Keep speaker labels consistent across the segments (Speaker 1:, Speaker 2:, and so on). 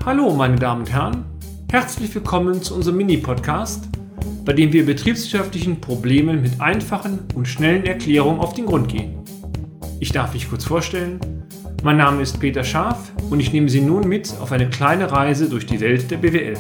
Speaker 1: Hallo meine Damen und Herren, herzlich willkommen zu unserem Mini-Podcast, bei dem wir betriebswirtschaftlichen Problemen mit einfachen und schnellen Erklärungen auf den Grund gehen. Ich darf mich kurz vorstellen, mein Name ist Peter Scharf und ich nehme Sie nun mit auf eine kleine Reise durch die Welt der BWL.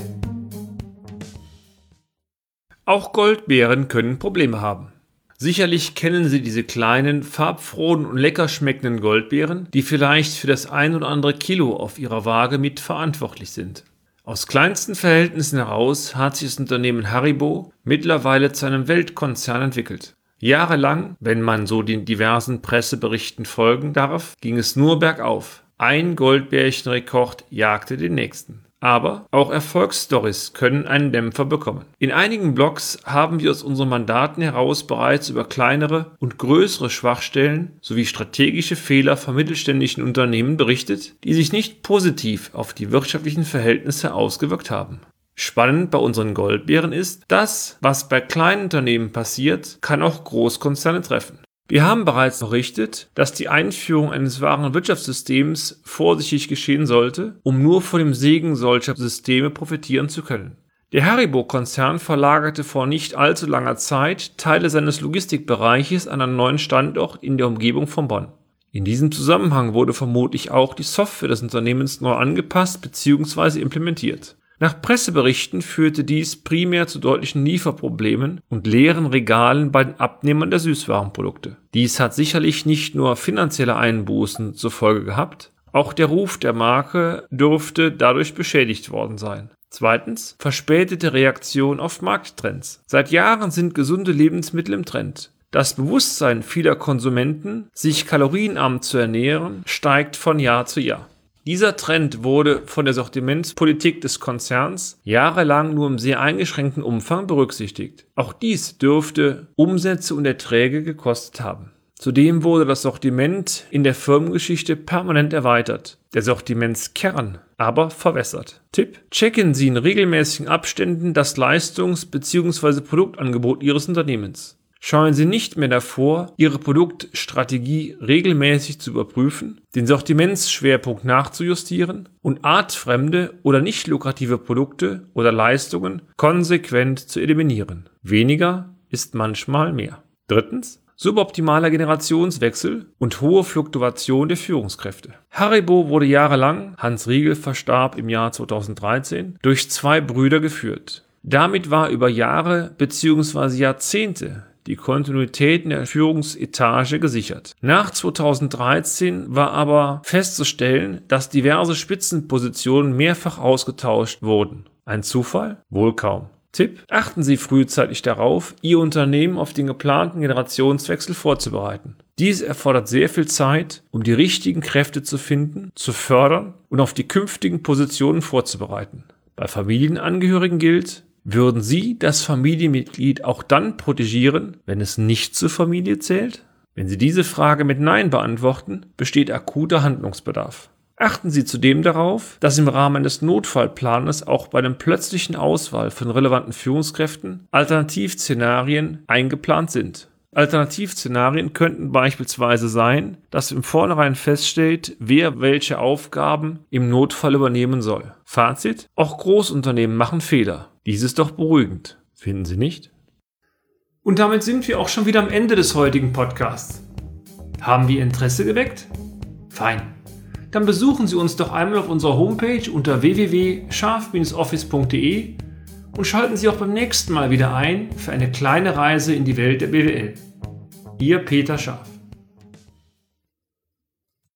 Speaker 1: Auch Goldbeeren können Probleme haben. Sicherlich kennen Sie diese kleinen, farbfrohen und lecker schmeckenden Goldbeeren, die vielleicht für das ein oder andere Kilo auf Ihrer Waage mit verantwortlich sind. Aus kleinsten Verhältnissen heraus hat sich das Unternehmen Haribo mittlerweile zu einem Weltkonzern entwickelt. Jahrelang, wenn man so den diversen Presseberichten folgen darf, ging es nur bergauf. Ein Goldbärchenrekord jagte den nächsten. Aber auch Erfolgsstories können einen Dämpfer bekommen. In einigen Blogs haben wir aus unseren Mandaten heraus bereits über kleinere und größere Schwachstellen sowie strategische Fehler von mittelständischen Unternehmen berichtet, die sich nicht positiv auf die wirtschaftlichen Verhältnisse ausgewirkt haben. Spannend bei unseren Goldbeeren ist, das, was bei kleinen Unternehmen passiert, kann auch Großkonzerne treffen. Wir haben bereits berichtet, dass die Einführung eines wahren Wirtschaftssystems vorsichtig geschehen sollte, um nur von dem Segen solcher Systeme profitieren zu können. Der Haribo-Konzern verlagerte vor nicht allzu langer Zeit Teile seines Logistikbereiches an einen neuen Standort in der Umgebung von Bonn. In diesem Zusammenhang wurde vermutlich auch die Software des Unternehmens neu angepasst bzw. implementiert. Nach Presseberichten führte dies primär zu deutlichen Lieferproblemen und leeren Regalen bei den Abnehmern der Süßwarenprodukte. Dies hat sicherlich nicht nur finanzielle Einbußen zur Folge gehabt, auch der Ruf der Marke dürfte dadurch beschädigt worden sein. Zweitens, verspätete Reaktion auf Markttrends. Seit Jahren sind gesunde Lebensmittel im Trend. Das Bewusstsein vieler Konsumenten, sich kalorienarm zu ernähren, steigt von Jahr zu Jahr. Dieser Trend wurde von der Sortimentspolitik des Konzerns jahrelang nur im sehr eingeschränkten Umfang berücksichtigt. Auch dies dürfte Umsätze und Erträge gekostet haben. Zudem wurde das Sortiment in der Firmengeschichte permanent erweitert, der Sortimentskern aber verwässert. Tipp: Checken Sie in regelmäßigen Abständen das Leistungs- bzw. Produktangebot Ihres Unternehmens. Scheuen Sie nicht mehr davor, Ihre Produktstrategie regelmäßig zu überprüfen, den Sortimentsschwerpunkt nachzujustieren und artfremde oder nicht lukrative Produkte oder Leistungen konsequent zu eliminieren. Weniger ist manchmal mehr. Drittens, suboptimaler Generationswechsel und hohe Fluktuation der Führungskräfte. Haribo wurde jahrelang, Hans Riegel verstarb im Jahr 2013, durch zwei Brüder geführt. Damit war über Jahre bzw. Jahrzehnte die Kontinuität in der Führungsetage gesichert. Nach 2013 war aber festzustellen, dass diverse Spitzenpositionen mehrfach ausgetauscht wurden. Ein Zufall? Wohl kaum. Tipp: Achten Sie frühzeitig darauf, Ihr Unternehmen auf den geplanten Generationswechsel vorzubereiten. Dies erfordert sehr viel Zeit, um die richtigen Kräfte zu finden, zu fördern und auf die künftigen Positionen vorzubereiten. Bei Familienangehörigen gilt: Würden Sie das Familienmitglied auch dann protegieren, wenn es nicht zur Familie zählt? Wenn Sie diese Frage mit Nein beantworten, besteht akuter Handlungsbedarf. Achten Sie zudem darauf, dass im Rahmen des Notfallplanes auch bei der plötzlichen Auswahl von relevanten Führungskräften Alternativszenarien eingeplant sind. Alternativszenarien könnten beispielsweise sein, dass im Vornherein feststeht, wer welche Aufgaben im Notfall übernehmen soll. Fazit: Auch Großunternehmen machen Fehler. Dies ist doch beruhigend, finden Sie nicht? Und damit sind wir auch schon wieder am Ende des heutigen Podcasts. Haben wir Interesse geweckt? Fein. Dann besuchen Sie uns doch einmal auf unserer Homepage unter www.scharf-office.de und schalten Sie auch beim nächsten Mal wieder ein für eine kleine Reise in die Welt der BWL. Ihr Peter Scharf.